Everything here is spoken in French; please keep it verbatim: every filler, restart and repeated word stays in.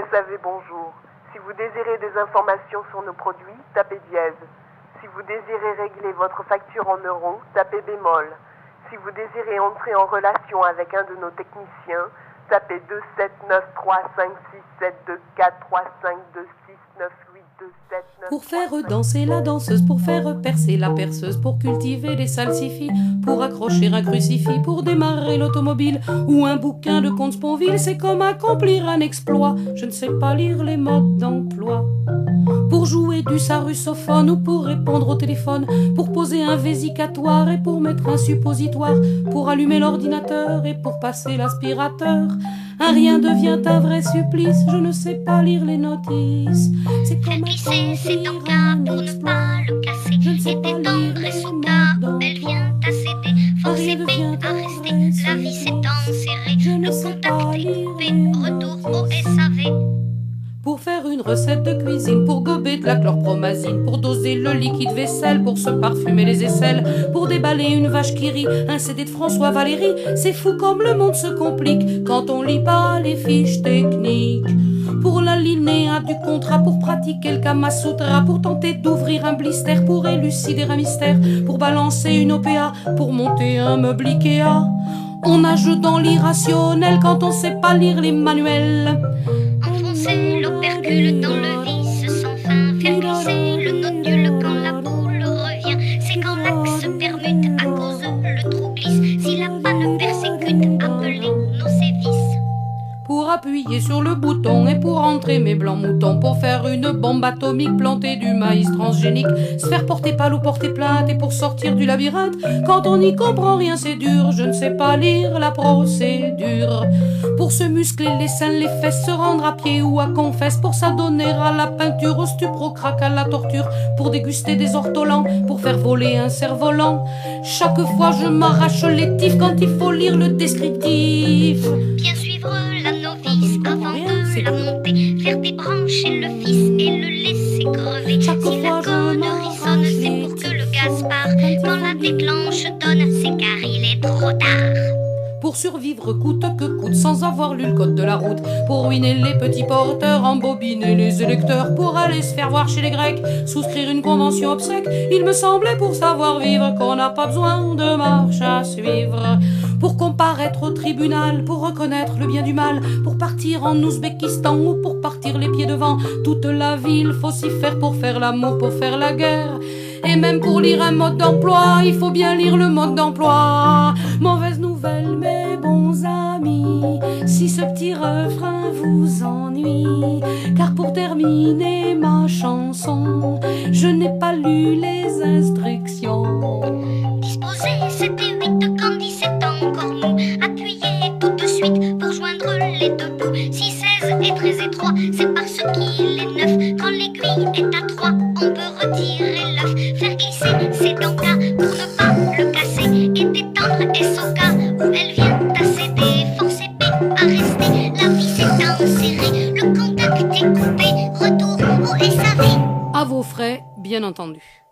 S A V, bonjour. Si vous désirez des informations sur nos produits, tapez dièse. Si vous désirez régler votre facture en euros, tapez bémol. Si vous désirez entrer en relation avec un de nos techniciens, tapez deux sept neuf trois cinq six sept deux quatre trois cinq deux six neuf huit deux sept neuf. Pour faire danser la danseuse, pour faire percer la perceuse, pour cultiver les salsifis, pour accrocher un crucifix, pour démarrer l'automobile ou un bouquin de Comte Sponville, c'est comme accomplir un exploit. Je ne sais pas lire les modes d'emploi. Pour jouer du sarrusophone ou pour répondre au téléphone, pour poser un vésicatoire et pour mettre un suppositoire, pour allumer l'ordinateur et pour passer l'aspirateur. Un rien devient un vrai supplice, je ne sais pas lire les notices. C'est comme Glisser, c'est ton cas pour ne pas le casser. Je ne sais Et pas détendre lire et son les cas modes où elle vient à céder. Force Rien épée devient à un rester, vrai la vie s'est enserrée. Je ne Le sais pas contact est lire coupé, les retour au notices. S A V. Pour faire une recette de cuisine, pour gober de la chlorpromazine, pour doser le liquide vaisselle, pour se parfumer les aisselles, pour déballer une vache qui rit, un C D de François Valéry. C'est fou comme le monde se complique quand on lit pas les fiches techniques. Pour l'alinéa du contrat, pour pratiquer le Kama Sutra, pour tenter d'ouvrir un blister, pour élucider un mystère, pour balancer une O P A, pour monter un meuble Ikea. On nage dans l'irrationnel quand on sait pas lire les manuels. Enfoncer l'opercule dans le vice sans fin, faire glisser le nodule quand la boule revient. C'est quand l'axe permute à cause le trou glisse. Si la panne persécute, appelez nos sévices. Pour appuyer sur le bouton et pour entrer mes blancs moutons, pour faire une bombe atomique, planter du maïs transgénique, se faire porter pâle ou porter plainte, et pour sortir du labyrinthe, quand on n'y comprend rien c'est dur, je ne sais pas lire la procédure. Pour se muscler les seins, les fesses, se rendre à pied ou à confesse, pour s'adonner à la peinture, au stupro, crack, à la torture, pour déguster des ortolans, pour faire voler un cerf-volant. Chaque fois je m'arrache les tifs quand il faut lire le descriptif. Bien suivre la novice avant de la monter, faire débrancher le fils et le laisser crever. Chaque Si la fois je connerie sonne, c'est pour que le gaz part. Quand la déclenche donne, c'est car il est trop tard. Pour survivre coûte que coûte sans avoir lu le code de la route, pour ruiner les petits porteurs, embobiner les électeurs, pour aller se faire voir chez les Grecs, souscrire une convention obsèque. Il me semblait pour savoir vivre qu'on n'a pas besoin de marche à suivre. Pour comparaître au tribunal, pour reconnaître le bien du mal, pour partir en Ouzbékistan ou pour partir les pieds devant. Toute la ville faut s'y faire pour faire l'amour, pour faire la guerre. Et même pour lire un mode d'emploi, il faut bien lire le mode d'emploi. Mauvaise nouvelle mes bons amis, si ce petit refrain vous ennuie, car pour terminer ma chanson, je n'ai pas lu les instructions. Disposez sept et huit quand dix-sept encore mou. Appuyez tout de suite pour joindre les deux bouts. Si seize est très étroit, c'est parce qu'il est neuf. Quand l'aiguille est à trois, on peut retirer l'œuf. Faire glisser ses dents cas pour ne pas le casser. Et détendre S O K où elle vient à céder. Force épée à rester, la vie s'est enserrée. Le contact est coupé, retour au S A V. À vos frais, bien entendu.